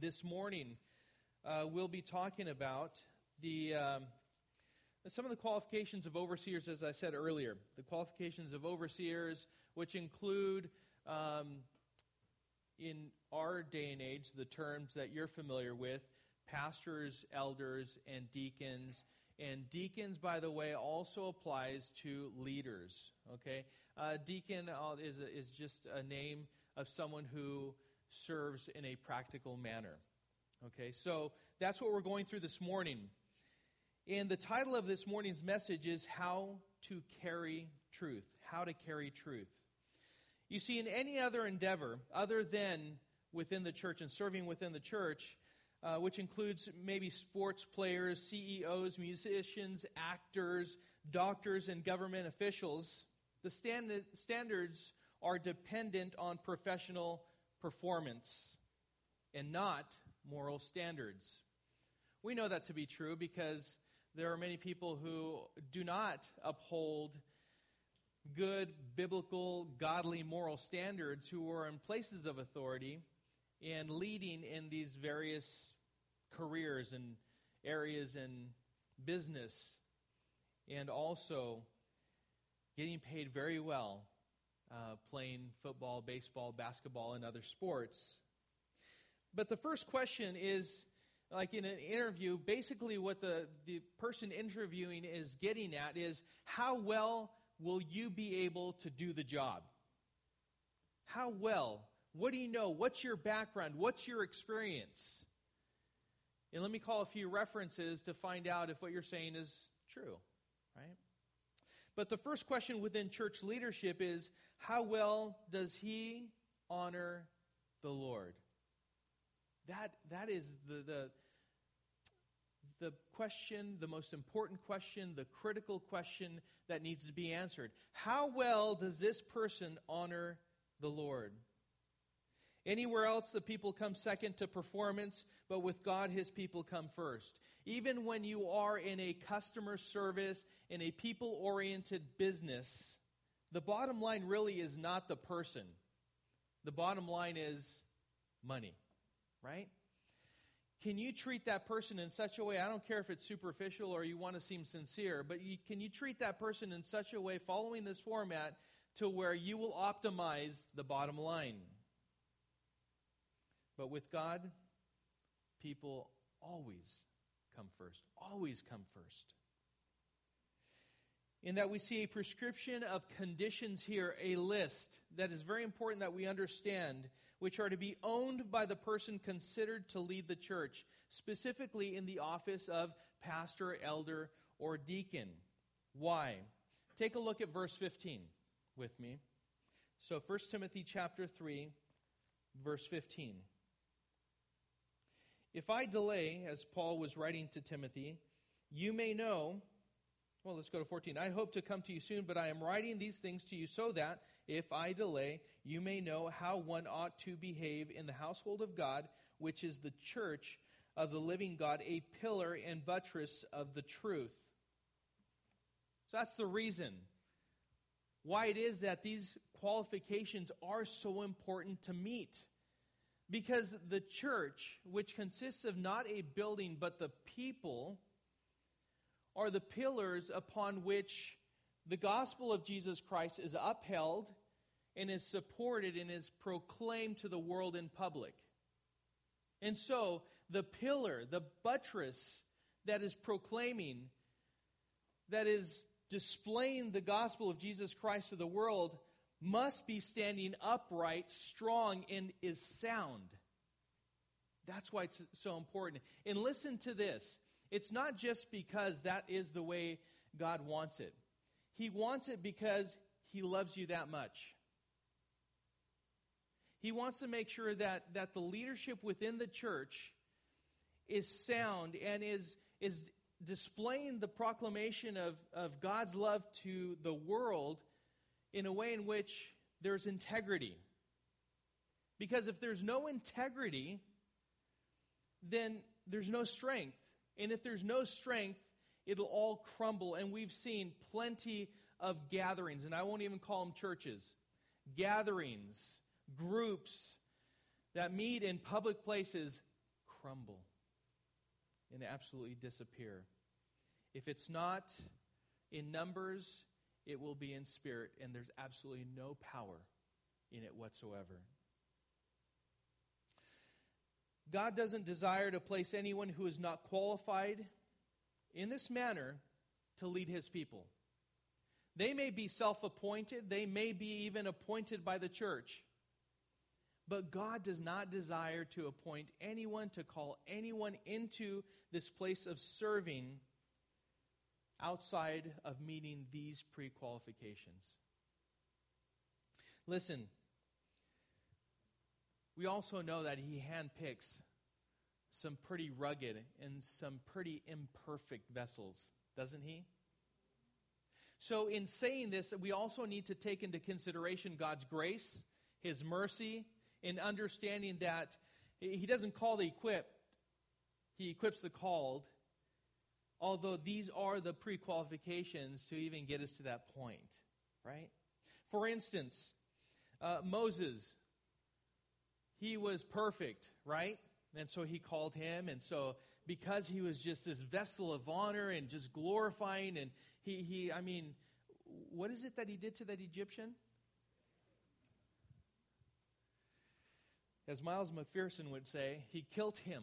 this morning we'll be talking about some of the qualifications of overseers, as I said earlier. The qualifications of overseers, which include, in our day and age, the terms that you're familiar with, pastors, elders, and deacons. And deacons, by the way, also applies to leaders. Okay, deacon is just a name of someone who serves in a practical manner. Okay, so that's what we're going through this morning. And the title of this morning's message is How to Carry Truth. How to Carry Truth. You see, in any other endeavor other than within the church and serving within the church, which includes maybe sports players, CEOs, musicians, actors, doctors, and government officials, the standards are dependent on professional performance and not moral standards. We know that to be true because there are many people who do not uphold good, biblical, godly, moral standards who are in places of authority and leading in these various careers and areas in business, and also getting paid very well playing football, baseball, basketball, and other sports. But the first question is, like in an interview, basically what the person interviewing is getting at is, how well will you be able to do the job? How well? What do you know? What's your background? What's your experience? And let me call a few references to find out if what you're saying is true, right? But the first question within church leadership is, how well does he honor the Lord? That is the question, the most important question, the critical question that needs to be answered. How well does this person honor the Lord? Anywhere else, the people come second to performance, but with God, His people come first. Even when you are in a customer service, in a people-oriented business, the bottom line really is not the person. The bottom line is money, right? Can you treat that person in such a way, I don't care if it's superficial or you want to seem sincere, but can you treat that person in such a way, following this format, to where you will optimize the bottom line? But with God, people always come first. Always come first. In that we see a prescription of conditions here, a list that is very important that we understand, which are to be owned by the person considered to lead the church, specifically in the office of pastor, elder, or deacon. Why? Take a look at verse 15 with me. So 1 Timothy chapter 3, verse 15. If I delay, as Paul was writing to Timothy, you may know... Well, let's go to 14. I hope to come to you soon, but I am writing these things to you so that, if I delay, you may know how one ought to behave in the household of God, which is the church of the living God, a pillar and buttress of the truth. So that's the reason why it is that these qualifications are so important to meet. Because the church, which consists of not a building but the people, are the pillars upon which the gospel of Jesus Christ is upheld and is supported and is proclaimed to the world in public. And so, the pillar, the buttress that is proclaiming, that is displaying the gospel of Jesus Christ to the world, must be standing upright, strong, and is sound. That's why it's so important. And listen to this. It's not just because that is the way God wants it. He wants it because He loves you that much. He wants to make sure that the leadership within the church is sound and is displaying the proclamation of God's love to the world in a way in which there's integrity. Because if there's no integrity, then there's no strength. And if there's no strength, it'll all crumble. And we've seen plenty of gatherings, and I won't even call them churches. Gatherings, groups that meet in public places crumble and absolutely disappear. If it's not in numbers, it will be in spirit, and there's absolutely no power in it whatsoever. God doesn't desire to place anyone who is not qualified in this manner to lead his people. They may be self-appointed, they may be even appointed by the church. But God does not desire to appoint anyone, to call anyone into this place of serving outside of meeting these pre-qualifications. Listen, we also know that he handpicks some pretty rugged and some pretty imperfect vessels, doesn't he? So in saying this, we also need to take into consideration God's grace, his mercy, in understanding that he doesn't call the equipped, he equips the called, although these are the pre-qualifications to even get us to that point, right? For instance, Moses, he was perfect, right? And so he called him, and so because he was just this vessel of honor and just glorifying, and I mean, what is it that he did to that Egyptian? As Miles McPherson would say, he killed him.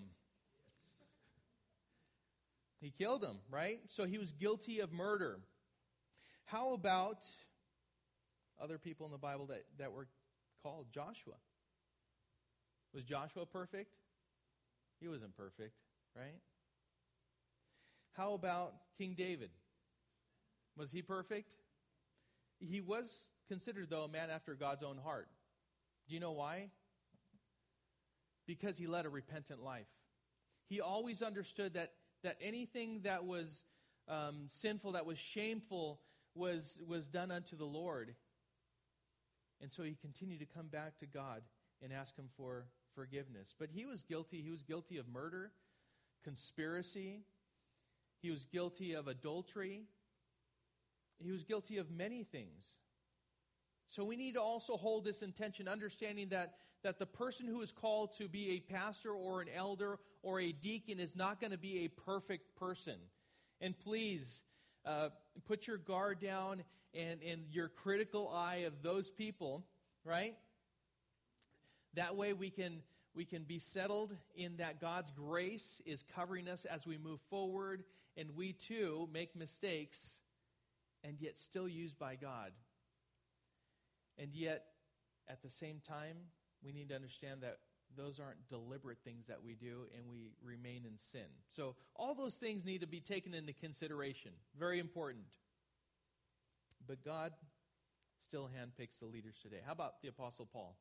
He killed him, right? So he was guilty of murder. How about other people in the Bible that were called? Joshua. Was Joshua perfect? He wasn't perfect, right? How about King David? Was he perfect? He was considered, though, a man after God's own heart. Do you know why? Because he led a repentant life. He always understood that anything that was sinful, that was shameful, was done unto the Lord. And so he continued to come back to God and ask him for forgiveness. But he was guilty. He was guilty of murder, conspiracy. He was guilty of adultery. He was guilty of many things. So we need to also hold this intention, understanding that the person who is called to be a pastor or an elder or a deacon is not going to be a perfect person. And please, put your guard down and your critical eye of those people, right? That way we can be settled in that God's grace is covering us as we move forward, and we too make mistakes and yet still used by God. And yet, at the same time, we need to understand that those aren't deliberate things that we do, and we remain in sin. So all those things need to be taken into consideration. Very important. But God still handpicks the leaders today. How about the Apostle Paul?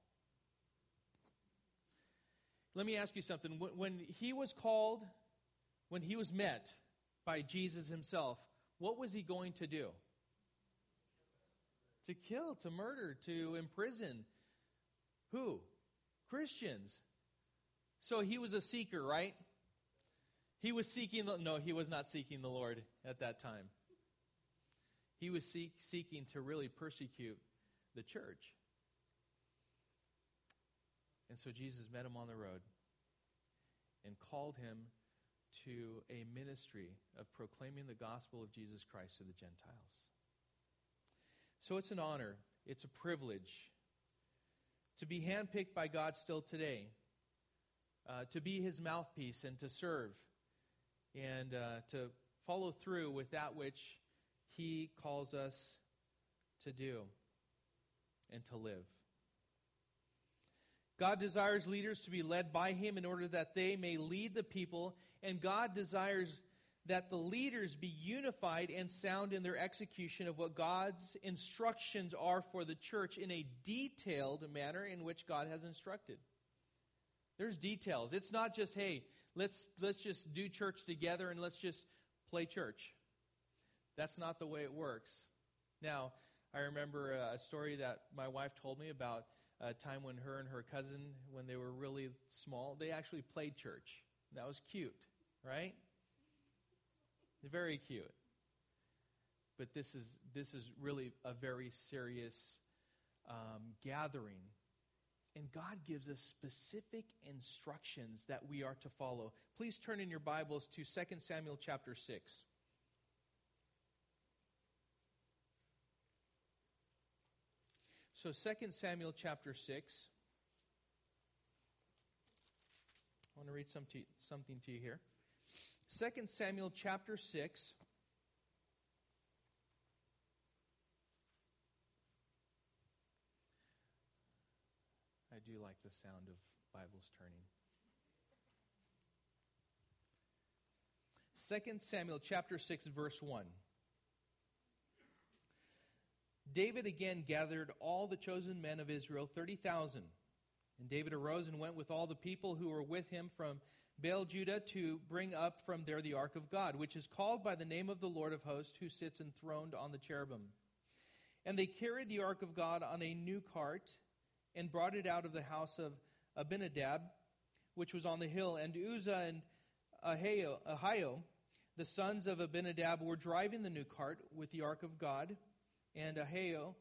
Let me ask you something. When he was called, when he was met by Jesus himself, what was he going to do? To kill, to murder, to imprison. Who? Christians. So he was a seeker, right? He was seeking, no, he was not seeking the Lord at that time. He was seeking to really persecute the church. And so Jesus met him on the road and called him to a ministry of proclaiming the gospel of Jesus Christ to the Gentiles. So it's an honor, it's a privilege to be handpicked by God still today, to be his mouthpiece and to serve and to follow through with that which he calls us to do and to live. God desires leaders to be led by him in order that they may lead the people, and God desires that the leaders be unified and sound in their execution of what God's instructions are for the church in a detailed manner in which God has instructed. There's details. It's not just, hey, let's just do church together and let's just play church. That's not the way it works. Now, I remember a story that my wife told me about a time when her and her cousin, when they were really small, they actually played church. That was cute, right? Very cute. But this is really a very serious gathering And God gives us specific instructions that we are to follow. Please turn in your Bibles to 2 Samuel chapter 6. So 2 Samuel chapter 6. I want to read something to you here. 2 Samuel chapter 6. I do like the sound of Bibles turning. 2 Samuel chapter 6, verse 1. David again gathered all the chosen men of Israel, 30,000. And David arose and went with all the people who were with him from Baal Judah to bring up from there the ark of God, which is called by the name of the Lord of hosts, who sits enthroned on the cherubim. And they carried the ark of God on a new cart and brought it out of the house of Abinadab, which was on the hill. And Uzzah and Ahio, the sons of Abinadab, were driving the new cart with the ark of God. And Ohio,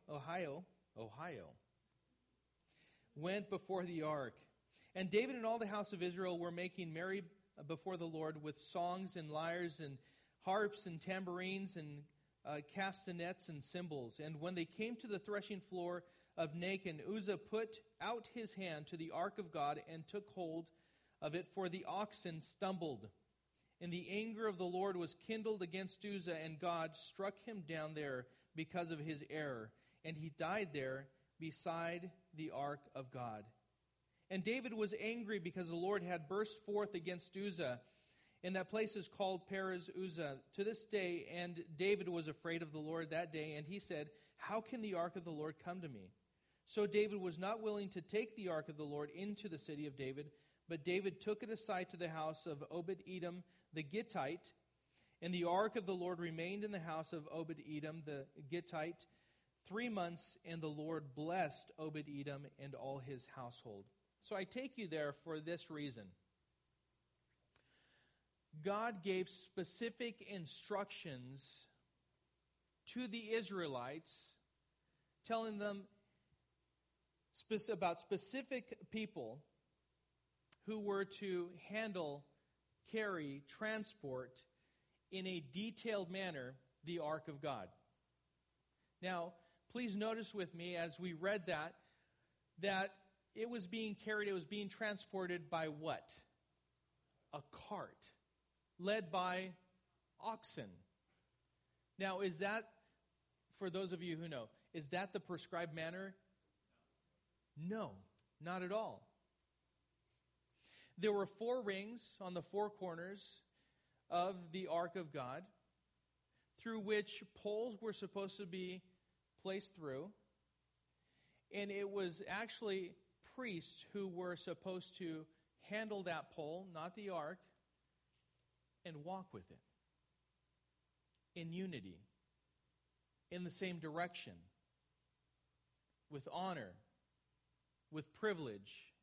went before the ark. And David and all the house of Israel were making merry before the Lord with songs and lyres and harps and tambourines and castanets and cymbals. And when they came to the threshing floor of Nacon, Uzzah put out his hand to the ark of God and took hold of it, for the oxen stumbled. And the anger of the Lord was kindled against Uzzah, and God struck him down there because of his error. And he died there beside the ark of God. And David was angry because the Lord had burst forth against Uzzah. And that place is called Perez Uzzah to this day. And David was afraid of the Lord that day. And he said, "How can the ark of the Lord come to me?" So David was not willing to take the ark of the Lord into the city of David. But David took it aside to the house of Obed-Edom the Gittite. And the ark of the Lord remained in the house of Obed-Edom the Gittite 3 months, and the Lord blessed Obed-Edom and all his household. So I take you there for this reason. God gave specific instructions to the Israelites, telling them about specific people who were to handle, carry, transport in a detailed manner the ark of God. Now, please notice with me as we read that it was being carried, it was being transported by what? A cart, led by oxen. Now, is that, for those of you who know, is that the prescribed manner? No, not at all. There were 4 rings on the 4 corners of the ark of God, through which poles were supposed to be placed through. And it was actually priests who were supposed to handle that pole, not the ark, and walk with it in unity, in the same direction, with honor, with privilege.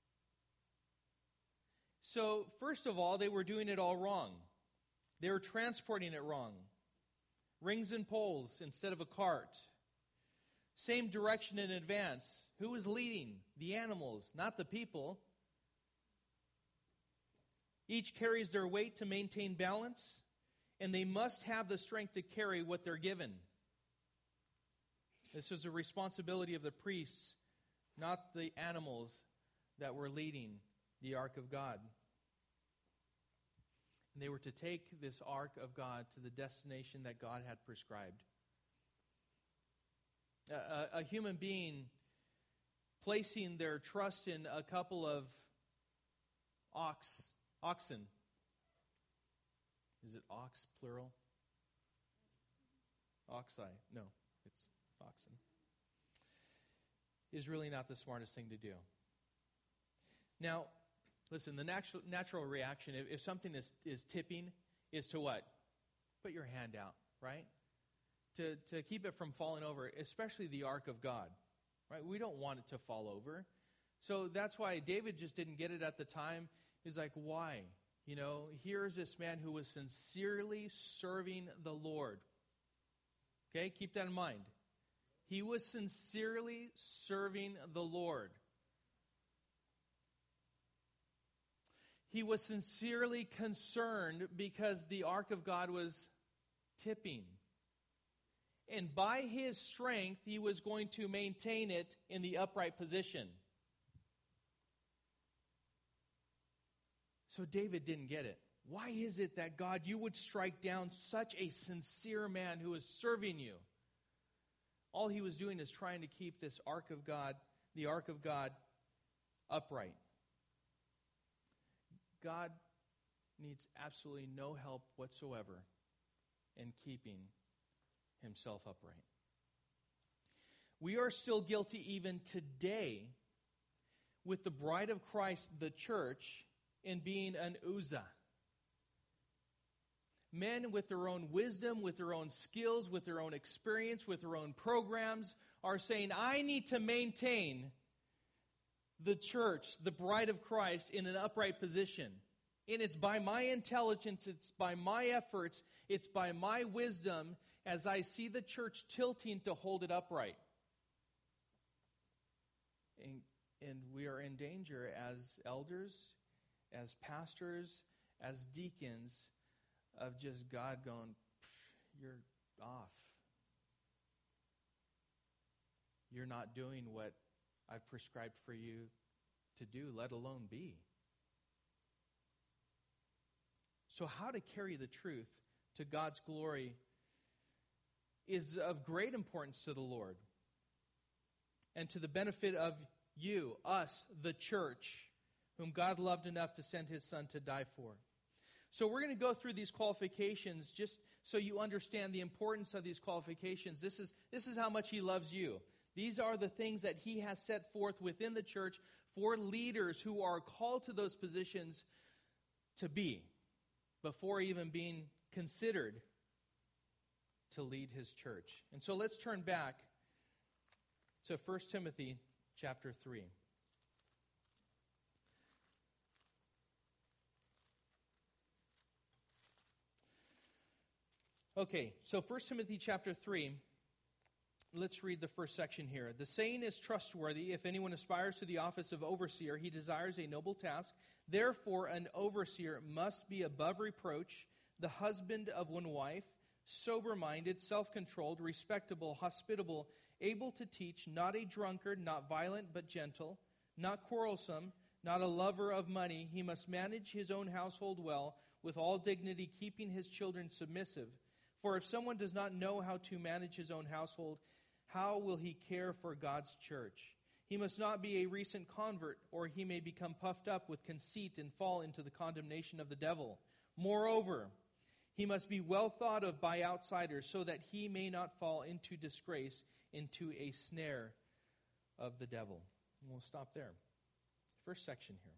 So, first of all, they were doing it all wrong. They were transporting it wrong. Rings and poles instead of a cart. Same direction in advance. Who was leading? The animals, not the people. Each carries their weight to maintain balance, and they must have the strength to carry what they're given. This was a responsibility of the priests, not the animals that were leading the ark of God. And they were to take this ark of God to the destination that God had prescribed. A human being placing their trust in a couple of oxen. Is it ox, plural? Oxi. No, it's oxen. Is really not the smartest thing to do. Now, listen, the natural reaction, if something is tipping, is to what? Put your hand out, right? To keep it from falling over, especially the ark of God, right? We don't want it to fall over. So that's why David just didn't get it at the time. He's like, why? You know, here's this man who was sincerely serving the Lord. Okay, keep that in mind. He was sincerely serving the Lord. He was sincerely concerned because the ark of God was tipping. And by his strength, he was going to maintain it in the upright position. So David didn't get it. Why is it that, God, you would strike down such a sincere man who is serving you? All he was doing is trying to keep this ark of God, the ark of God, upright. God needs absolutely no help whatsoever in keeping himself upright. We are still guilty even today with the bride of Christ, the church, in being an Uzzah. Men with their own wisdom, with their own skills, with their own experience, with their own programs are saying, I need to maintain the church, the bride of Christ, in an upright position. And it's by my intelligence, it's by my efforts, it's by my wisdom as I see the church tilting to hold it upright. And we are in danger as elders, as pastors, as deacons, of just God going, you're off. You're not doing what I've prescribed for you to do, let alone be. So how to carry the truth to God's glory is of great importance to the Lord and to the benefit of you, us, the church, whom God loved enough to send his Son to die for. So we're going to go through these qualifications just so you understand the importance of these qualifications. This is how much he loves you. These are the things that he has set forth within the church for leaders who are called to those positions to be, before even being considered to lead his church. And so let's turn back to 1 Timothy chapter 3. Okay, so 1 Timothy chapter 3, let's read the first section here. The saying is trustworthy. If anyone aspires to the office of overseer, he desires a noble task. Therefore, an overseer must be above reproach, the husband of one wife, sober-minded, self-controlled, respectable, hospitable, able to teach, not a drunkard, not violent but gentle, not quarrelsome, not a lover of money. He must manage his own household well, with all dignity, keeping his children submissive. For if someone does not know how to manage his own household, how will he care for God's church? He must not be a recent convert, or he may become puffed up with conceit and fall into the condemnation of the devil. Moreover, he must be well thought of by outsiders, so that he may not fall into disgrace, into a snare of the devil. And we'll stop there. First section here.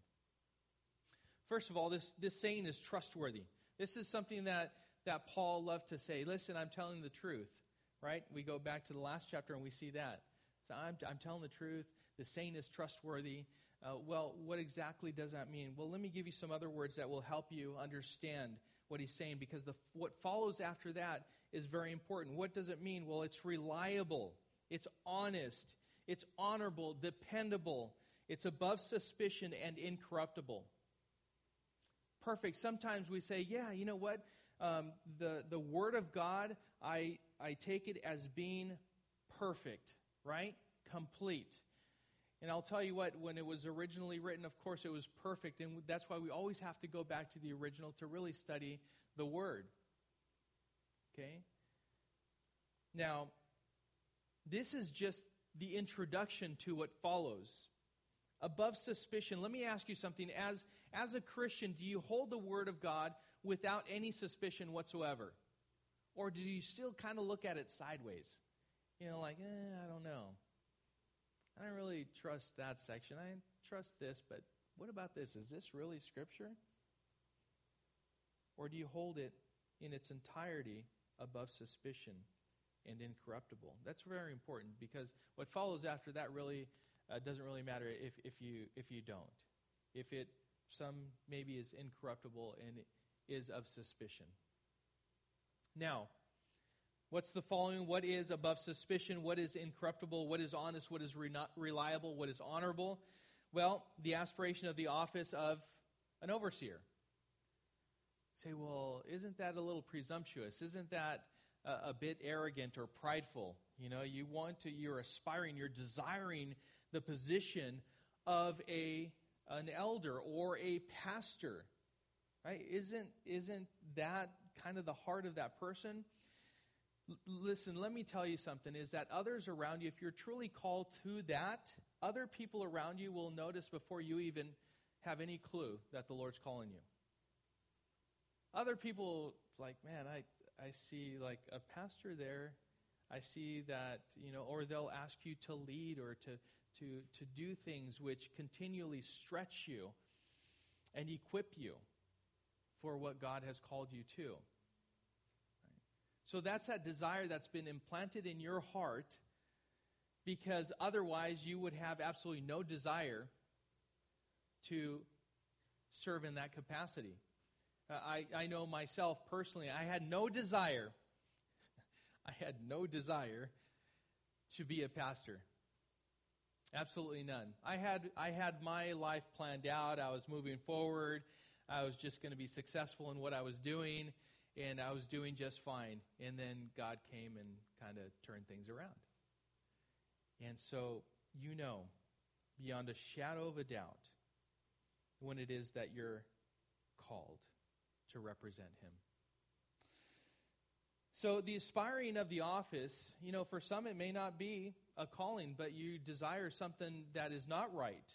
First of all, this saying is trustworthy. This is something that Paul loved to say. Listen, I'm telling the truth, right? We go back to the last chapter and we see that. So I'm telling the truth. The saying is trustworthy. Well, what exactly does that mean? Well, let me give you some other words that will help you understand what he's saying, because what follows after that is very important. What does it mean? Well, it's reliable. It's honest. It's honorable, dependable. It's above suspicion and incorruptible. Perfect. Sometimes we say, yeah, you know what? The Word of God, I take it as being perfect, right? Complete. And I'll tell you what, when it was originally written, of course, it was perfect. And that's why we always have to go back to the original to really study the Word. Okay? Now, this is just the introduction to what follows. Above suspicion, let me ask you something. As a Christian, do you hold the Word of God without any suspicion whatsoever? Or do you still kind of look at it sideways? You know, like, I don't know. I don't really trust that section. I trust this, but what about this? Is this really Scripture? Or do you hold it in its entirety above suspicion and incorruptible? That's very important, because what follows after that really doesn't really matter if you don't. If it some maybe is incorruptible and is of suspicion. Now, what's the following? What is above suspicion? What is incorruptible? What is honest? What is reliable? What is honorable? Well, the aspiration of the office of an overseer. Say, well, isn't that a little presumptuous? Isn't that a bit arrogant or prideful? You know, you're aspiring, you're desiring the position of an elder or a pastor, right? Isn't that kind of the heart of that person? Listen, let me tell you something, is that others around you, if you're truly called to that, other people around you will notice before you even have any clue that the Lord's calling you. Other people, like, man, I see like a pastor there. I see that, or they'll ask you to lead or to do things which continually stretch you and equip you for what God has called you to. So that's that desire that's been implanted in your heart, because otherwise you would have absolutely no desire to serve in that capacity. I know myself personally, I had no desire to be a pastor. Absolutely none. I had my life planned out. I was moving forward. I was just going to be successful in what I was doing, and I was doing just fine. And then God came and kind of turned things around. And so, beyond a shadow of a doubt, when it is that you're called to represent Him. So the aspiring of the office, for some it may not be a calling, but you desire something that is not right.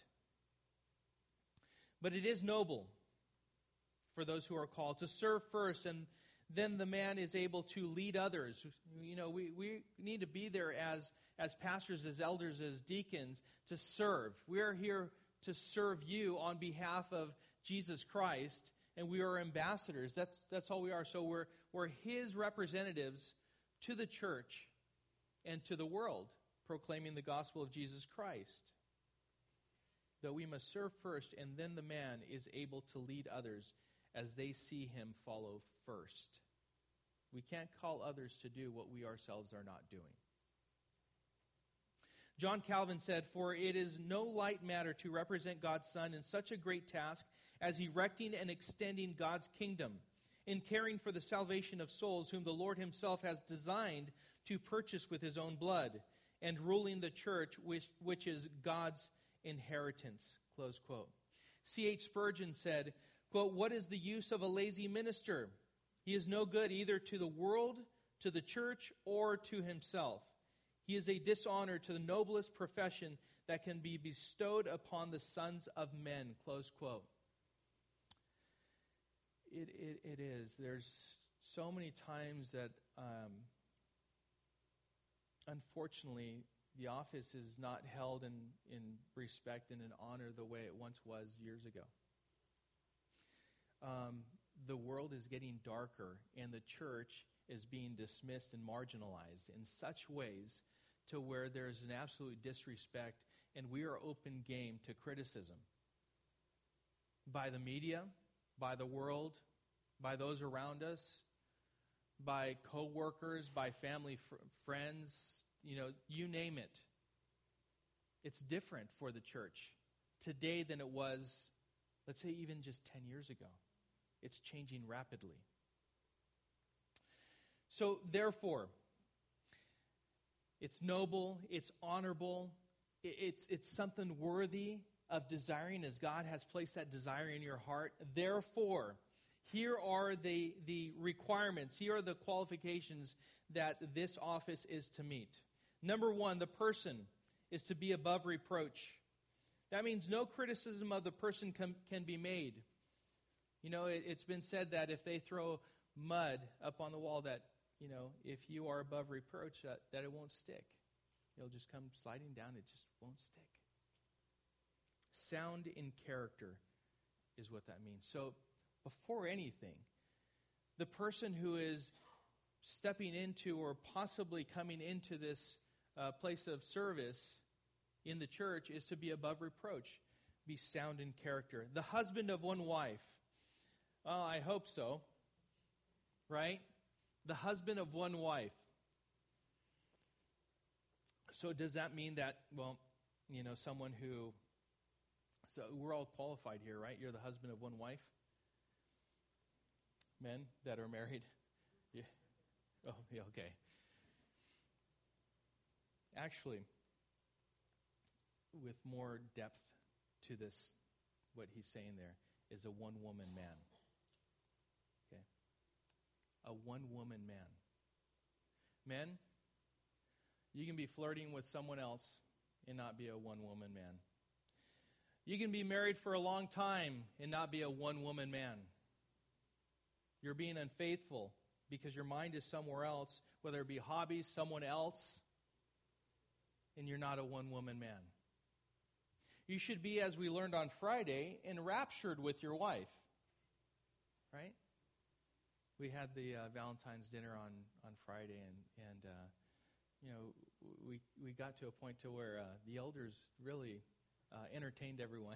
But it is noble for those who are called to serve first, and then the man is able to lead others. We need to be there as pastors, as elders, as deacons, to serve. We are here to serve you on behalf of Jesus Christ, and we are ambassadors. That's all we are. So we're His representatives to the church and to the world, proclaiming the gospel of Jesus Christ. That we must serve first, and then the man is able to lead others as they see him follow first. We can't call others to do what we ourselves are not doing. John Calvin said, "For it is no light matter to represent God's Son in such a great task as erecting and extending God's kingdom, in caring for the salvation of souls whom the Lord Himself has designed to purchase with His own blood, and ruling the church, which is God's inheritance." Close quote. C.H. Spurgeon said, quote, "What is the use of a lazy minister? He is no good either to the world, to the church, or to himself. He is a dishonor to the noblest profession that can be bestowed upon the sons of men." Close quote. It is. There's so many times that, unfortunately, the office is not held in respect and in honor the way it once was years ago. The world is getting darker, and the church is being dismissed and marginalized in such ways to where there's an absolute disrespect, and we are open game to criticism by the media, by the world, by those around us, by co-workers, by family, friends, you name it. It's different for the church today than it was, let's say, even just 10 years ago. It's changing rapidly. So, therefore, it's noble, it's honorable, it's something worthy of desiring as God has placed that desire in your heart. Therefore, here are the requirements, here are the qualifications that this office is to meet. Number one, the person is to be above reproach. That means no criticism of the person can be made. It's been said that if they throw mud up on the wall, that, if you are above reproach, that it won't stick. It'll just come sliding down. It just won't stick. Sound in character is what that means. So, before anything, the person who is stepping into or possibly coming into this place of service in the church is to be above reproach, be sound in character. The husband of one wife. Well, I hope so, right? The husband of one wife. So does that mean that, someone who So we're all qualified here, right? You're the husband of one wife. Men that are married. Yeah. Oh, yeah, okay. Actually, with more depth to this, what he's saying there is a one-woman man. Okay? A one-woman man. Men, you can be flirting with someone else and not be a one-woman man. You can be married for a long time and not be a one-woman man. You're being unfaithful because your mind is somewhere else, whether it be hobbies, someone else, and you're not a one-woman man. You should be, as we learned on Friday, enraptured with your wife. Right? We had the Valentine's dinner on Friday, and you know, we got to a point to where the elders really entertained everyone.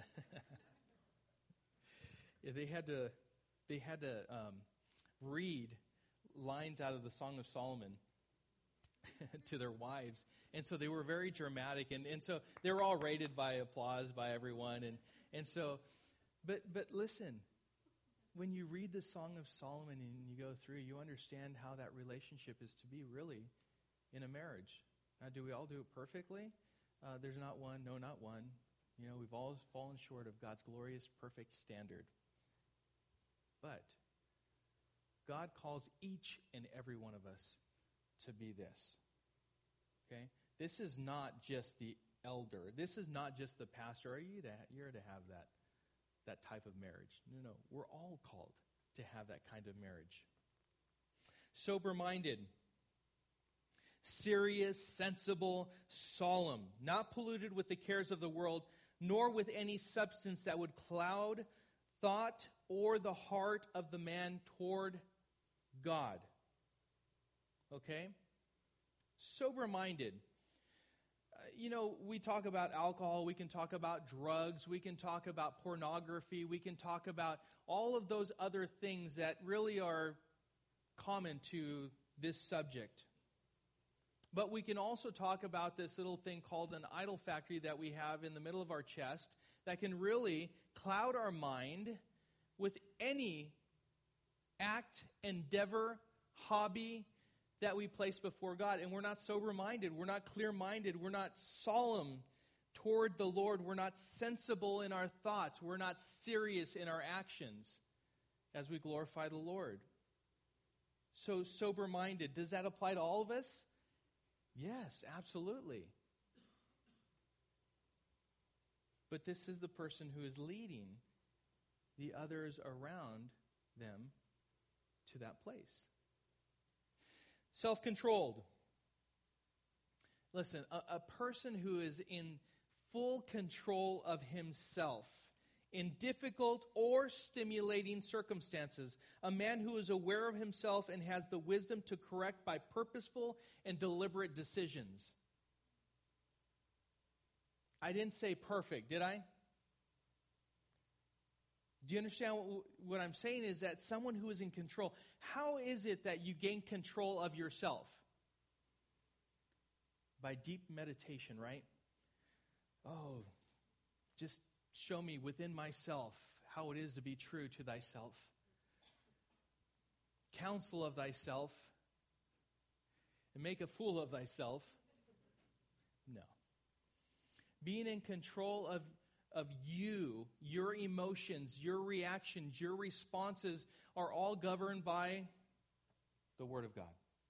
Yeah, they had to read lines out of the Song of Solomon to their wives. And so they were very dramatic. And so they were all rated by applause by everyone. And so, but listen, when you read the Song of Solomon and you go through, you understand how that relationship is to be really in a marriage. Now, do we all do it perfectly? There's not one, no, not one. You know, we've all fallen short of God's glorious, perfect standard. But God calls each and every one of us to be this. Okay? This is not just the elder. This is not just the pastor. You're to have that type of marriage. No. We're all called to have that kind of marriage. Sober-minded. Serious, sensible, solemn. Not polluted with the cares of the world, nor with any substance that would cloud thought or the heart of the man toward God. Okay? Sober-minded. You know, we talk about alcohol, we can talk about drugs, we can talk about pornography, we can talk about all of those other things that really are common to this subject. But we can also talk about this little thing called an idol factory that we have in the middle of our chest that can really cloud our mind with any act, endeavor, hobby that we place before God. And we're not sober-minded. We're not clear-minded. We're not solemn toward the Lord. We're not sensible in our thoughts. We're not serious in our actions as we glorify the Lord. So sober-minded. Does that apply to all of us? Yes, absolutely. But this is the person who is leading the others around them to that place. Self-controlled. Listen, a person who is in full control of himself in difficult or stimulating circumstances. A man who is aware of himself and has the wisdom to correct by purposeful and deliberate decisions. I didn't say perfect, did I? Do you understand what I'm saying is that someone who is in control, how is it that you gain control of yourself? By deep meditation, right? Oh, just show me within myself how it is to be true to thyself. Counsel of thyself and make a fool of thyself. No. Being in control of you, your emotions, your reactions, your responses are all governed by the Word of God.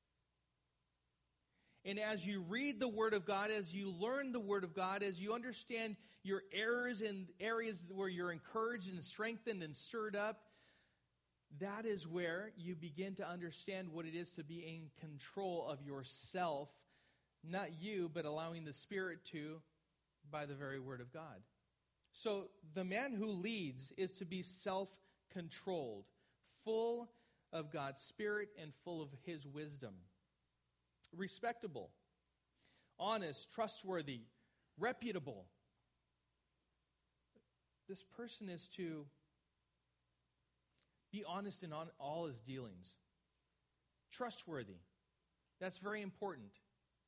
And as you read the Word of God, as you learn the Word of God, as you understand your errors in areas where you're encouraged and strengthened and stirred up, that is where you begin to understand what it is to be in control of yourself, not you, but allowing the Spirit to, by the very Word of God. So the man who leads is to be self-controlled, full of God's Spirit and full of His wisdom. Respectable, honest, trustworthy, reputable. This person is to be honest in all his dealings. Trustworthy. That's very important.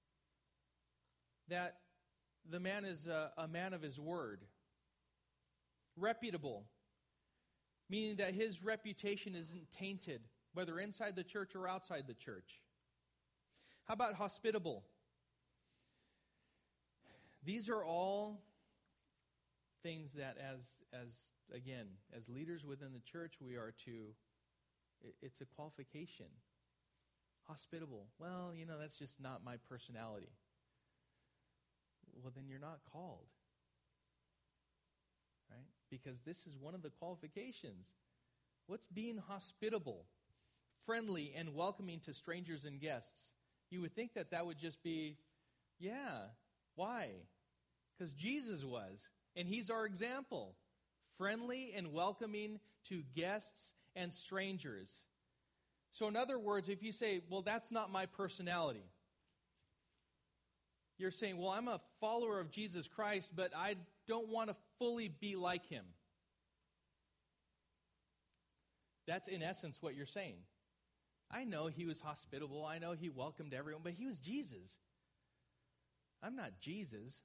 That the man is a man of his word. reputable, meaning that his reputation isn't tainted, whether inside the church or outside the church. How about hospitable? These are all things that as leaders within the church, we are to, it's a qualification. Hospitable. Well, that's just not my personality. Well, then you're not called. Right? Because this is one of the qualifications. What's being hospitable? Friendly and welcoming to strangers and guests. You would think that would just be, why? Because Jesus was, and he's our example. Friendly and welcoming to guests and strangers. So in other words, if you say, well, that's not my personality, you're saying, well, I'm a follower of Jesus Christ, but I don't want to fully be like him. That's in essence what you're saying. I know he was hospitable. I know he welcomed everyone, but he was Jesus. I'm not Jesus.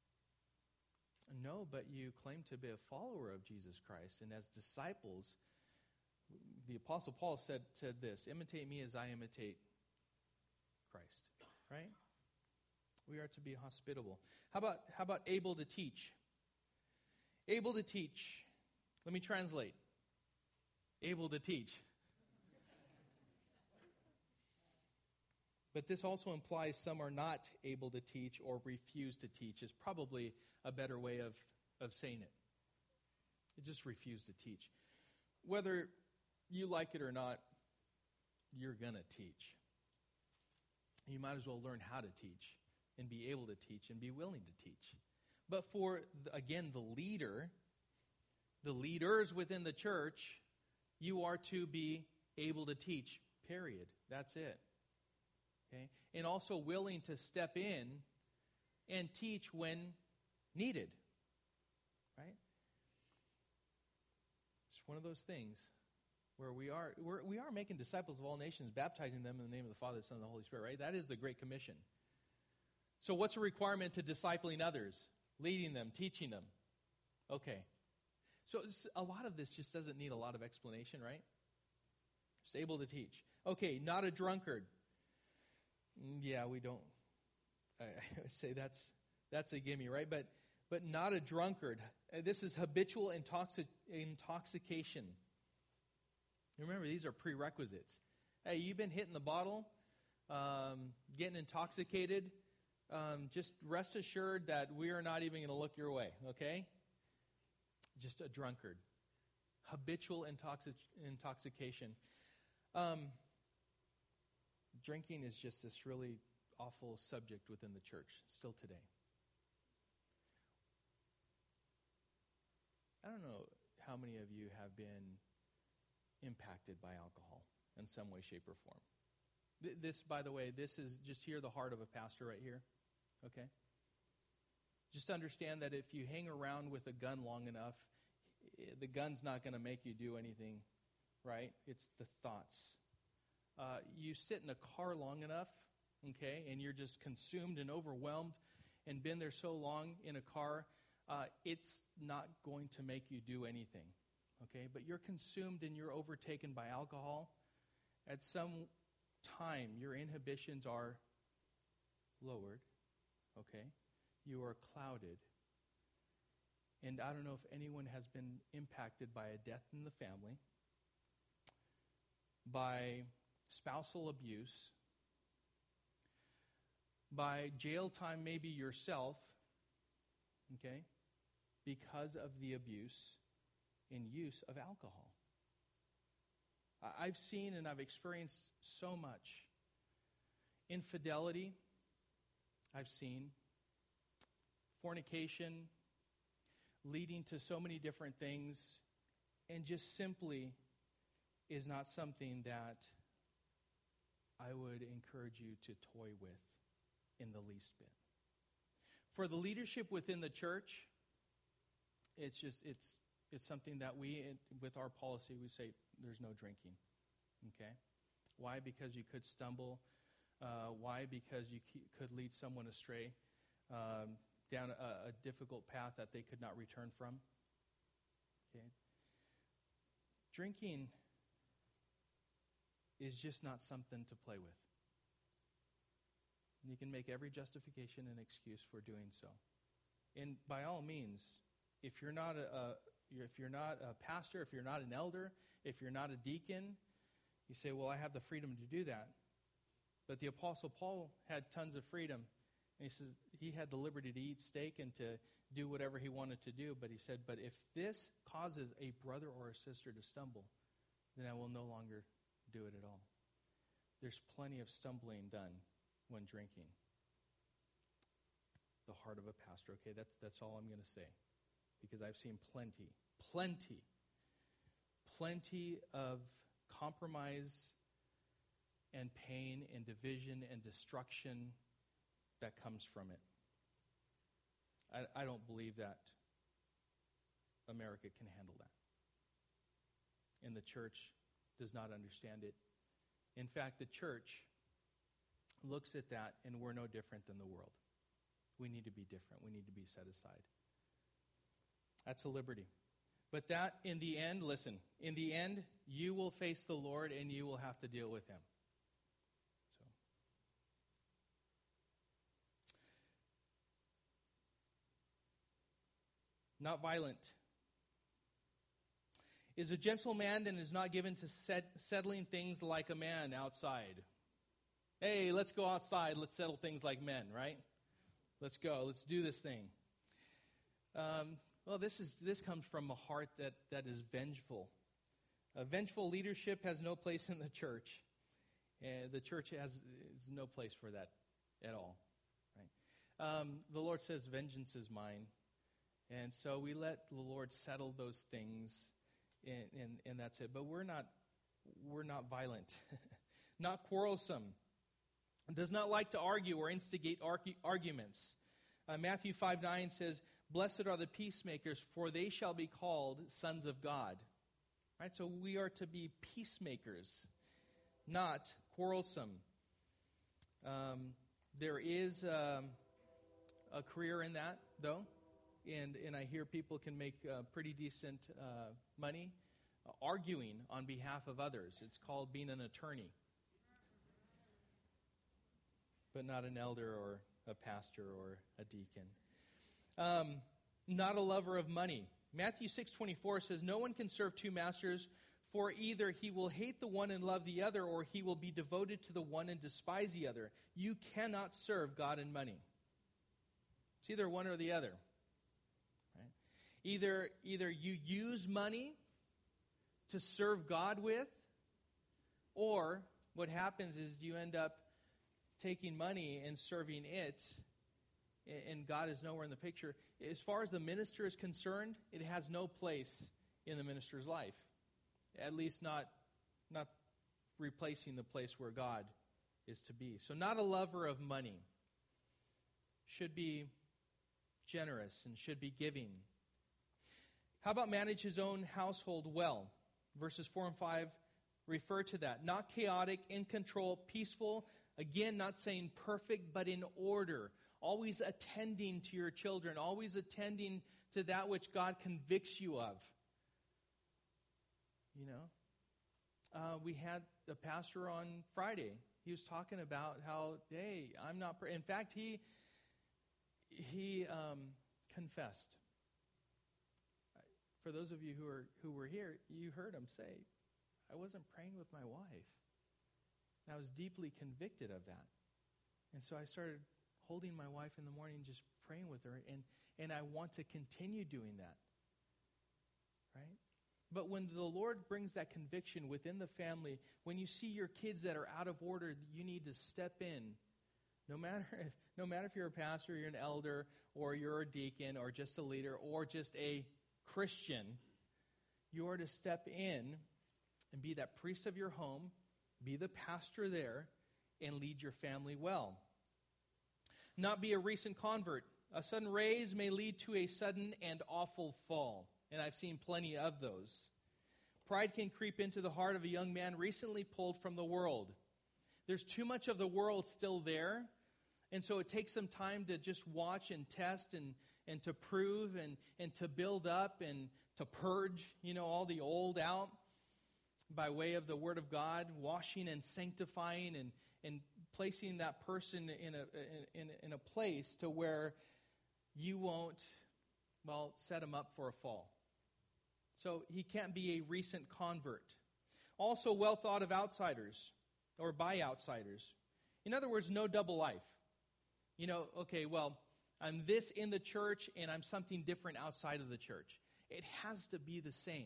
No, but you claim to be a follower of Jesus Christ. And as disciples, the Apostle Paul said this, imitate me as I imitate Christ. Right? We are to be hospitable. How about able to teach? Able to teach. Let me translate. Able to teach. But this also implies some are not able to teach or refuse to teach, is probably a better way of saying it. They just refuse to teach. Whether you like it or not, you're going to teach. You might as well learn how to teach and be able to teach and be willing to teach. But for, again, the leaders within the church, you are to be able to teach, period. That's it. Okay? And also willing to step in and teach when needed. Right? It's one of those things where we are making disciples of all nations, baptizing them in the name of the Father, the Son, and the Holy Spirit, right? That is the Great Commission. So what's the requirement to discipling others? Leading them, teaching them. Okay. So a lot of this just doesn't need a lot of explanation, right? Just able to teach. Okay, not a drunkard. Yeah, we don't. I would say that's a gimme, right? But not a drunkard. This is habitual intoxication. Remember, these are prerequisites. Hey, you've been hitting the bottle, getting intoxicated. Just rest assured that we are not even going to look your way, okay? Just a drunkard. Habitual intoxication. Drinking is just this really awful subject within the church still today. I don't know how many of you have been impacted by alcohol in some way, shape, or form. This, by the way, this is just hear the heart of a pastor right here. Okay? Just understand that if you hang around with a gun long enough, the gun's not going to make you do anything, right? It's the thoughts. You sit in a car long enough, okay, and you're just consumed and overwhelmed and been there so long in a car, it's not going to make you do anything, okay? But you're consumed and you're overtaken by alcohol. At some time, your inhibitions are lowered, okay? You are clouded. And I don't know if anyone has been impacted by a death in the family, by spousal abuse, by jail time maybe yourself, okay, because of the abuse and use of alcohol. I've seen and I've experienced so much. Infidelity, I've seen. Fornication, leading to so many different things, and just simply is not something that I would encourage you to toy with in the least bit. For the leadership within the church, it's something that we, with our policy, we say there's no drinking. Okay? Why? Because you could stumble. Why? Because you could lead someone astray down a difficult path that they could not return from. drinking is just not something to play with. You can make every justification and excuse for doing so. And by all means, if you're not a pastor, if you're not an elder, if you're not a deacon, you say, well, I have the freedom to do that. But the Apostle Paul had tons of freedom. And he says he had the liberty to eat steak and to do whatever he wanted to do. But he said, but if this causes a brother or a sister to stumble, then I will no longer do it at all. There's plenty of stumbling done when drinking. The heart of a pastor. Okay, that's all I'm going to say. Because I've seen plenty of compromise and pain and division and destruction that comes from it. I don't believe that America can handle that. And the church does not understand it. In fact, the church looks at that, and we're no different than the world. We need to be different. We need to be set aside. That's a liberty. But that, in the end, listen, in the end, you will face the Lord, and you will have to deal with Him. Not violent. Is a gentle man and is not given to settling things like a man outside. Hey, let's go outside. Let's settle things like men, right? Let's go. Let's do this thing. Well, this comes from a heart that is vengeful. Vengeful leadership has no place in the church. The church has no place for that at all. Right? The Lord says, vengeance is mine. And so we let the Lord settle those things, and that's it. But we're not violent, not quarrelsome, does not like to argue or instigate arguments. Matthew 5:9 says, "Blessed are the peacemakers, for they shall be called sons of God." Right? So we are to be peacemakers, not quarrelsome. There is a career in that, though. And I hear people can make pretty decent money arguing on behalf of others. It's called being an attorney. But not an elder or a pastor or a deacon. Not a lover of money. Matthew 6:24 says, "No one can serve two masters, for either he will hate the one and love the other, or he will be devoted to the one and despise the other. You cannot serve God and money." It's either one or the other. Either you use money to serve God with, or what happens is you end up taking money and serving it, and God is nowhere in the picture. As far as the minister is concerned, it has no place in the minister's life. At least not replacing the place where God is to be. So not a lover of money. Should be generous and should be giving. How about manage his own household well? Verses 4 and 5 refer to that. Not chaotic, in control, peaceful. Again, not saying perfect, but in order. Always attending to your children. Always attending to that which God convicts you of. You know? We had a pastor on Friday. He was talking about how, hey, I'm not... In fact, he confessed. For those of you who were here, you heard him say, I wasn't praying with my wife. And I was deeply convicted of that. And so I started holding my wife in the morning and just praying with her. And I want to continue doing that. Right? But when the Lord brings that conviction within the family, when you see your kids that are out of order, you need to step in. No matter if you're a pastor, you're an elder, or you're a deacon, or just a leader, or just a Christian, you are to step in and be that priest of your home, be the pastor there, and lead your family well. Not be a recent convert. A sudden raise may lead to a sudden and awful fall, and I've seen plenty of those. Pride can creep into the heart of a young man recently pulled from the world. There's too much of the world still there, and so it takes some time to just watch and test and to prove and to build up and to purge, all the old out. by way of the Word of God, washing and sanctifying and placing that person in a place to where you won't, set him up for a fall. So he can't be a recent convert. Also well thought of outsiders or by outsiders. In other words, no double life. I'm this in the church and I'm something different outside of the church. It has to be the same.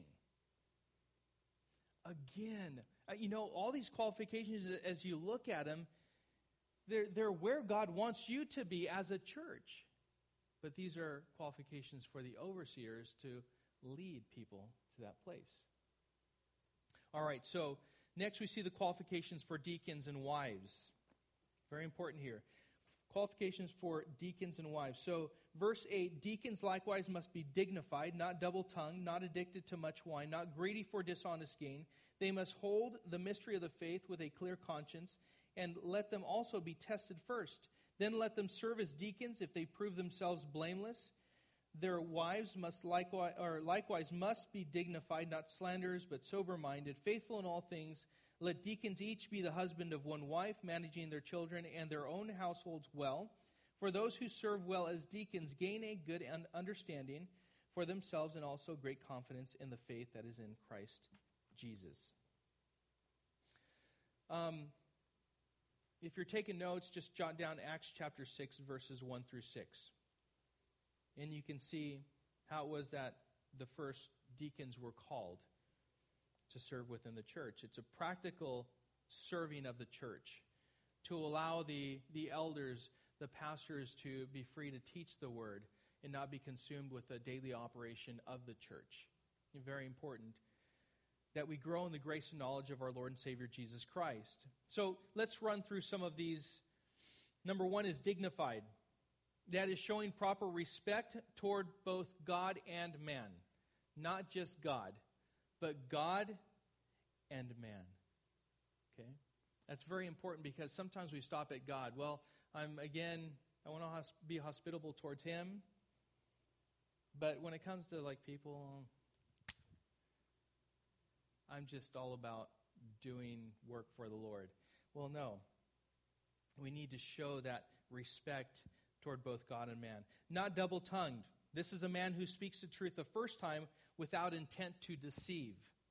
Again, all these qualifications, as you look at them, they're where God wants you to be as a church. But these are qualifications for the overseers to lead people to that place. All right, so next we see the qualifications for deacons and wives. Very important here. Qualifications for deacons and wives. So, verse 8, deacons likewise must be dignified, not double-tongued, not addicted to much wine, not greedy for dishonest gain. They must hold the mystery of the faith with a clear conscience, and let them also be tested first. Then let them serve as deacons if they prove themselves blameless. Their wives must likewise must be dignified, not slanderers, but sober-minded, faithful in all things. Let deacons each be the husband of one wife, managing their children and their own households well. For those who serve well as deacons gain a good understanding for themselves and also great confidence in the faith that is in Christ Jesus. If you're taking notes, just jot down Acts chapter 6, verses 1 through 6. And you can see how it was that the first deacons were called to serve within the church. It's a practical serving of the church to allow the elders, the pastors, to be free to teach the word and not be consumed with the daily operation of the church. And very important that we grow in the grace and knowledge of our Lord and Savior Jesus Christ. So let's run through some of these. Number one is dignified. That is showing proper respect toward both God and man. Not just God, but God and man. Okay? That's very important because sometimes we stop at God. Well, I want to be hospitable towards Him. But when it comes to people, I'm just all about doing work for the Lord. Well, no. We need to show that respect toward both God and man. Not double-tongued. This is a man who speaks the truth the first time without intent to deceive.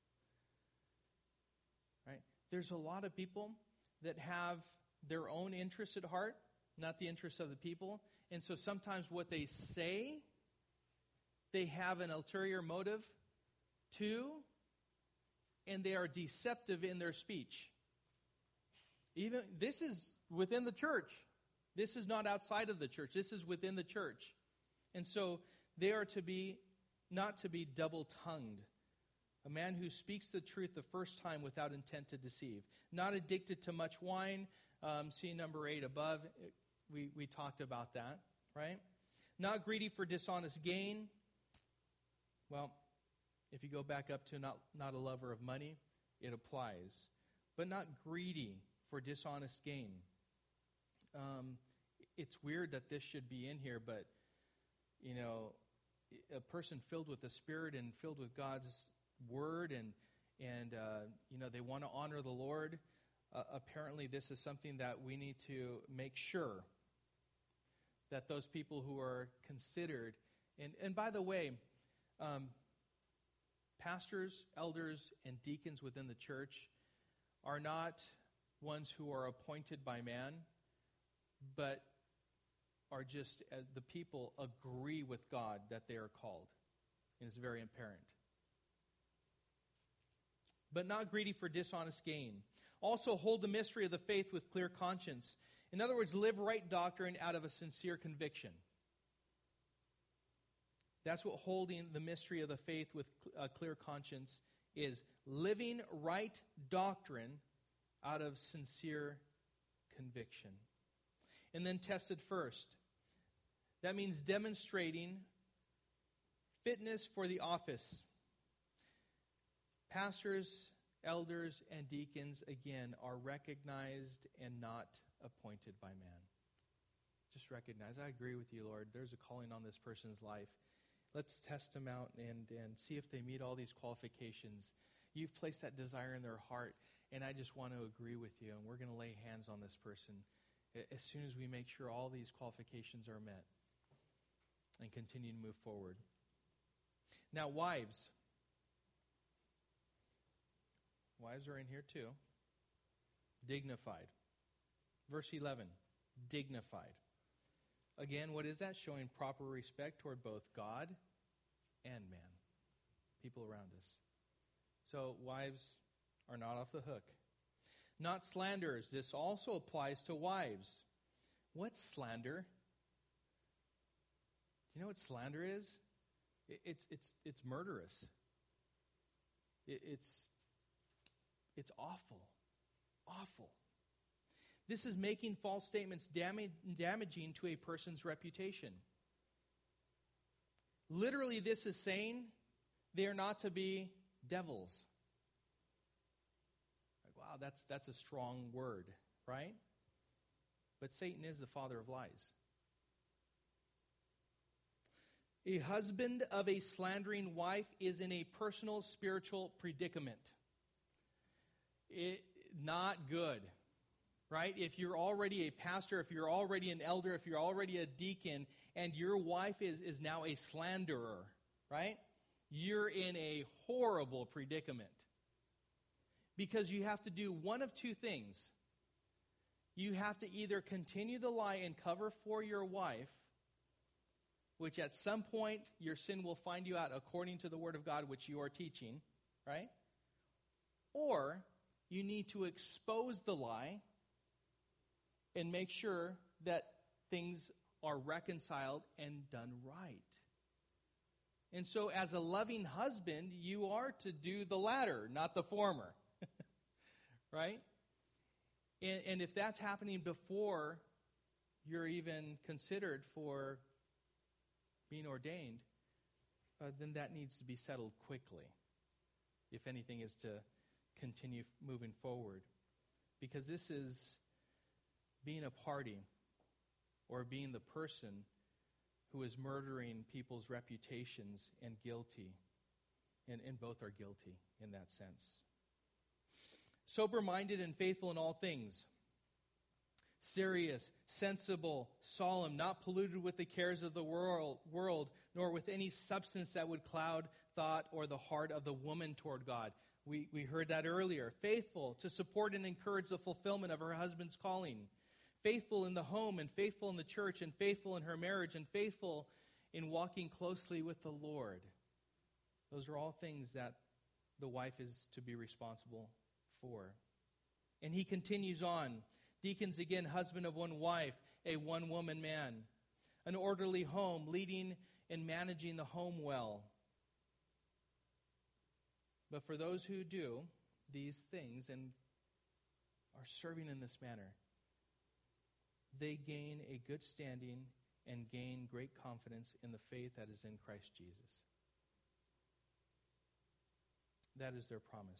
Right? There's a lot of people that have their own interests at heart, not the interests of the people. And so sometimes what they say, they have an ulterior motive to, and they are deceptive in their speech. Even this is within the church. This is not outside of the church. This is within the church. And so they are not to be double-tongued. A man who speaks the truth the first time without intent to deceive. Not addicted to much wine. See number 8 above. We talked about that, right? Not greedy for dishonest gain. Well, if you go back up to not a lover of money, it applies. But not greedy for dishonest gain. It's weird that this should be in here, but, a person filled with the Spirit and filled with God's Word and they want to honor the Lord, apparently this is something that we need to make sure that those people who are considered, and by the way, pastors, elders, and deacons within the church are not ones who are appointed by man, but are just the people agree with God that they are called. And it's very apparent. But not greedy for dishonest gain. Also hold the mystery of the faith with clear conscience. In other words, live right doctrine out of a sincere conviction. That's what holding the mystery of the faith with a clear conscience is. Living right doctrine out of sincere conviction. And then tested first. That means demonstrating fitness for the office. Pastors, elders, and deacons, again, are recognized and not appointed by man. Just recognize, I agree with you, Lord. There's a calling on this person's life. Let's test them out and see if they meet all these qualifications. You've placed that desire in their heart, and I just want to agree with you, and we're going to lay hands on this person as soon as we make sure all these qualifications are met and continue to move forward. Now, wives. Wives are in here too. Dignified. Verse 11, dignified. Again, what is that? Showing proper respect toward both God and man, people around us. So wives are not off the hook. Not slanderers. This also applies to wives. What's slander? Do you know what slander is? It's murderous. It's awful. Awful. This is making false statements damaging to a person's reputation. Literally, this is saying they are not to be devils. Wow, that's a strong word, right? But Satan is the father of lies. A husband of a slandering wife is in a personal spiritual predicament. Not good, right? If you're already a pastor, if you're already an elder, if you're already a deacon, and your wife is now a slanderer, right? You're in a horrible predicament. Because you have to do one of two things. You have to either continue the lie and cover for your wife, which at some point your sin will find you out according to the Word of God, which you are teaching, right? Or you need to expose the lie and make sure that things are reconciled and done right. And so as a loving husband, you are to do the latter, not the former. Right? And if that's happening before you're even considered for being ordained, then that needs to be settled quickly, if anything is to continue moving forward. Because this is being a party or being the person who is murdering people's reputations and guilty. And both are guilty in that sense. Sober-minded and faithful in all things. Serious, sensible, solemn, not polluted with the cares of the world, nor with any substance that would cloud thought or the heart of the woman toward God. We heard that earlier. Faithful to support and encourage the fulfillment of her husband's calling. Faithful in the home and faithful in the church and faithful in her marriage and faithful in walking closely with the Lord. Those are all things that the wife is to be responsible for. And he continues on. Deacons, again, husband of one wife, a one-woman man. An orderly home, leading and managing the home well. But for those who do these things and are serving in this manner, they gain a good standing and gain great confidence in the faith that is in Christ Jesus. That is their promise.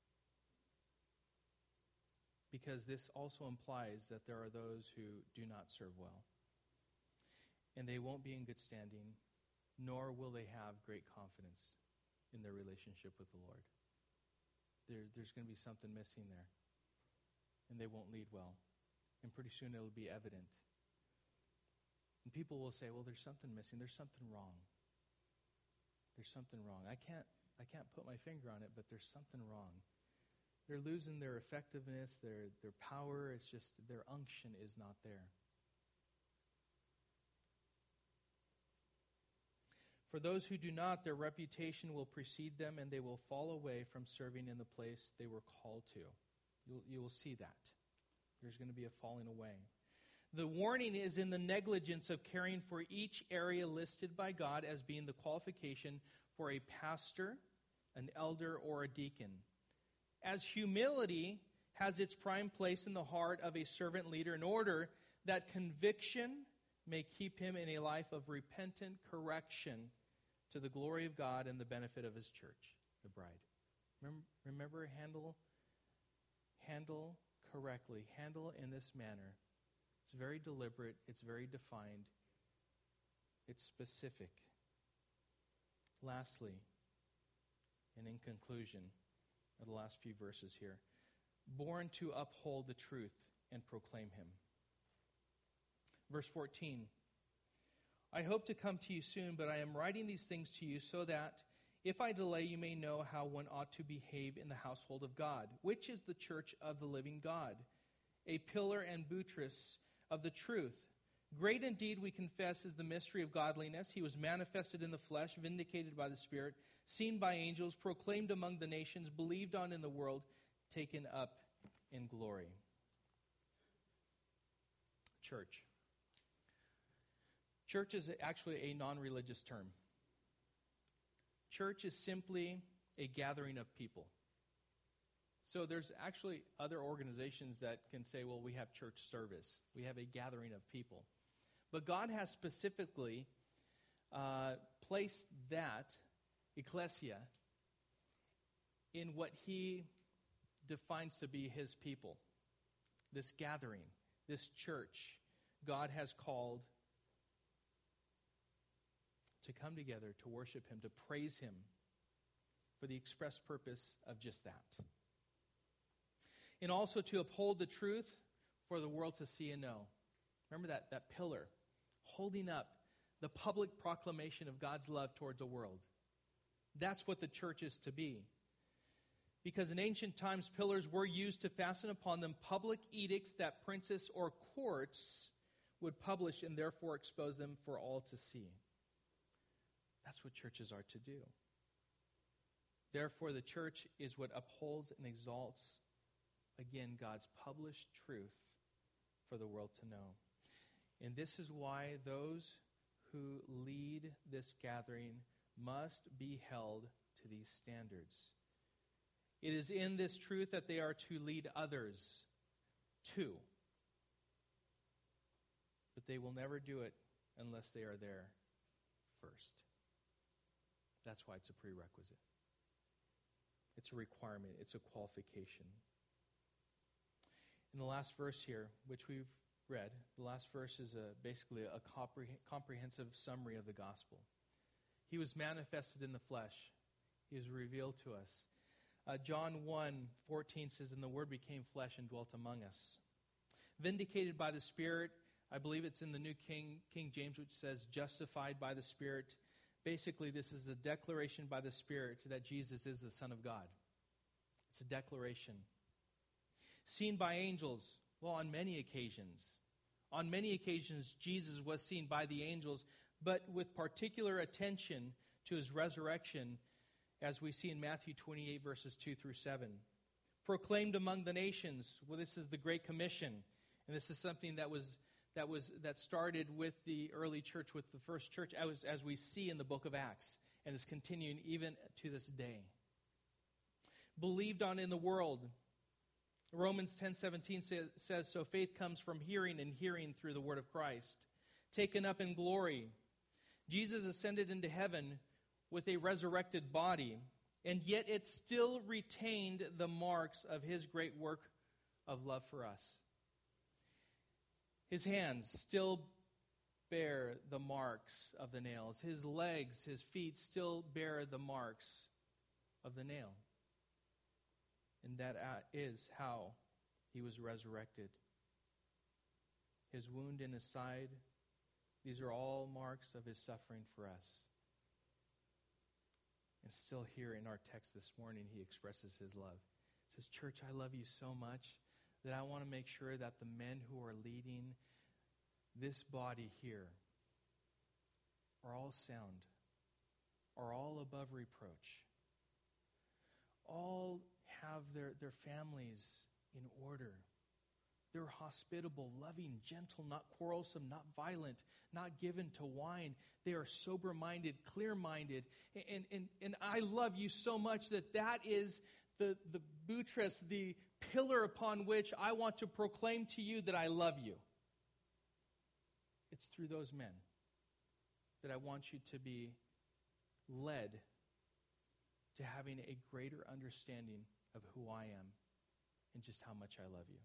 Because this also implies that there are those who do not serve well. And they won't be in good standing, nor will they have great confidence in their relationship with the Lord. There's going to be something missing there. And they won't lead well. And pretty soon it'll be evident. And people will say, well, there's something missing. There's something wrong. There's something wrong. I can't put my finger on it, but there's something wrong. They're losing their effectiveness, their power. It's just their unction is not there. For those who do not, their reputation will precede them, and they will fall away from serving in the place they were called to. You will see that. There's going to be a falling away. The warning is in the negligence of caring for each area listed by God as being the qualification for a pastor, an elder, or a deacon. As humility has its prime place in the heart of a servant leader in order that conviction may keep him in a life of repentant correction to the glory of God and the benefit of his church, the bride. Remember, handle correctly. Handle in this manner. It's very deliberate. It's very defined. It's specific. Lastly, and in conclusion, or the last few verses here. Born to uphold the truth and proclaim him. Verse 14. I hope to come to you soon, but I am writing these things to you so that if I delay, you may know how one ought to behave in the household of God, which is the church of the living God, a pillar and buttress of the truth. Great indeed, we confess, is the mystery of godliness. He was manifested in the flesh, vindicated by the Spirit, seen by angels, proclaimed among the nations, believed on in the world, taken up in glory. Church. Church is actually a non-religious term. Church is simply a gathering of people. So there's actually other organizations that can say, well, we have church service. We have a gathering of people. But God has specifically placed that, ecclesia, in what he defines to be his people. This gathering, this church, God has called to come together, to worship him, to praise him for the express purpose of just that. And also to uphold the truth for the world to see and know. Remember that pillar, holding up the public proclamation of God's love towards the world. That's what the church is to be. Because in ancient times, pillars were used to fasten upon them public edicts that princes or courts would publish and therefore expose them for all to see. That's what churches are to do. Therefore, the church is what upholds and exalts, again, God's published truth for the world to know. And this is why those who lead this gathering must be held to these standards. It is in this truth that they are to lead others too. But they will never do it unless they are there first. That's why it's a prerequisite. It's a requirement. It's a qualification. In the last verse here, which we've read, the last verse is basically a comprehensive summary of the gospel. He was manifested in the flesh. He was revealed to us. John 1:14 says, and the Word became flesh and dwelt among us. Vindicated by the Spirit, I believe it's in the New King James, which says justified by the Spirit. Basically, this is a declaration by the Spirit that Jesus is the Son of God. It's a declaration. Seen by angels, well, on many occasions. On many occasions, Jesus was seen by the angels, but with particular attention to his resurrection, as we see in Matthew 28, verses 2 through 7. Proclaimed among the nations. Well, this is the Great Commission. And this is something that started with the early church, with the first church, as we see in the book of Acts, and is continuing even to this day. Believed on in the world. Romans 10:17 says, so faith comes from hearing, and hearing through the word of Christ. Taken up in glory. Jesus ascended into heaven with a resurrected body, and yet it still retained the marks of his great work of love for us. His hands still bear the marks of the nails. His legs, his feet still bear the marks of the nail. And that is how he was resurrected. His wound in his side, these are all marks of his suffering for us. And still here in our text this morning, he expresses his love. He says, church, I love you so much that I want to make sure that the men who are leading this body here are all sound, are all above reproach, all have their families in order. They're hospitable, loving, gentle, not quarrelsome, not violent, not given to wine. They are sober-minded, clear-minded. And I love you so much that is the buttress, the pillar upon which I want to proclaim to you that I love you. It's through those men that I want you to be led to having a greater understanding of who I am and just how much I love you.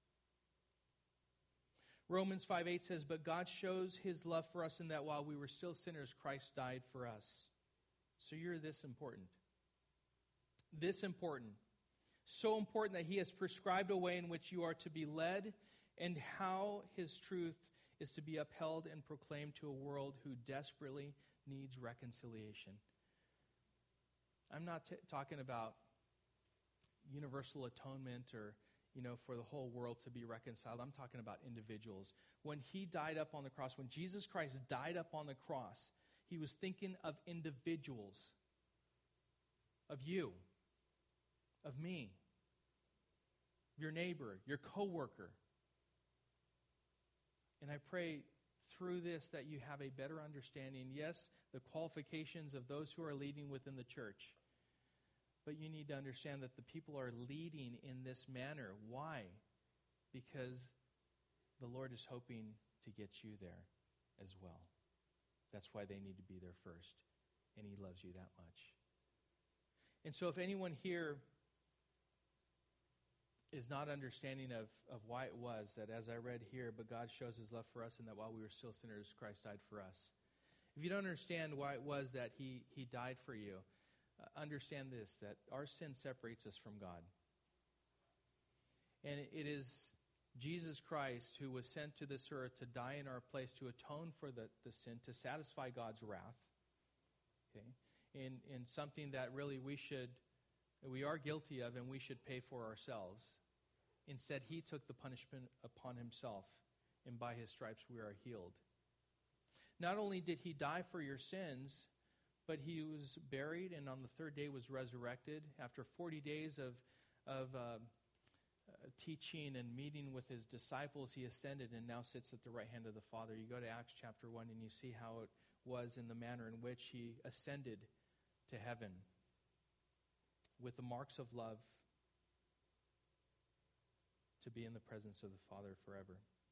Romans 5:8 says, but God shows his love for us in that while we were still sinners, Christ died for us. So you're this important. This important. So important that he has prescribed a way in which you are to be led and how his truth is to be upheld and proclaimed to a world who desperately needs reconciliation. I'm not talking about universal atonement or, for the whole world to be reconciled. I'm talking about individuals. When he died up on the cross, when Jesus Christ died up on the cross, he was thinking of individuals, of you, of me, your neighbor, your coworker. And I pray through this that you have a better understanding, yes, the qualifications of those who are leading within the church. But you need to understand that the people are leading in this manner. Why? Because the Lord is hoping to get you there as well. That's why they need to be there first. And he loves you that much. And so if anyone here is not understanding of why it was that, as I read here, but God shows his love for us and that while we were still sinners, Christ died for us. If you don't understand why it was that he died for you, understand this, that our sin separates us from God. And it is Jesus Christ who was sent to this earth to die in our place, to atone for the sin, to satisfy God's wrath. Okay? In something that really we are guilty of and we should pay for ourselves. Instead, he took the punishment upon himself, and by his stripes we are healed. Not only did he die for your sins, but he was buried and on the third day was resurrected. After 40 days of teaching and meeting with his disciples, he ascended and now sits at the right hand of the Father. You go to Acts chapter 1 and you see how it was in the manner in which he ascended to heaven with the marks of love to be in the presence of the Father forever.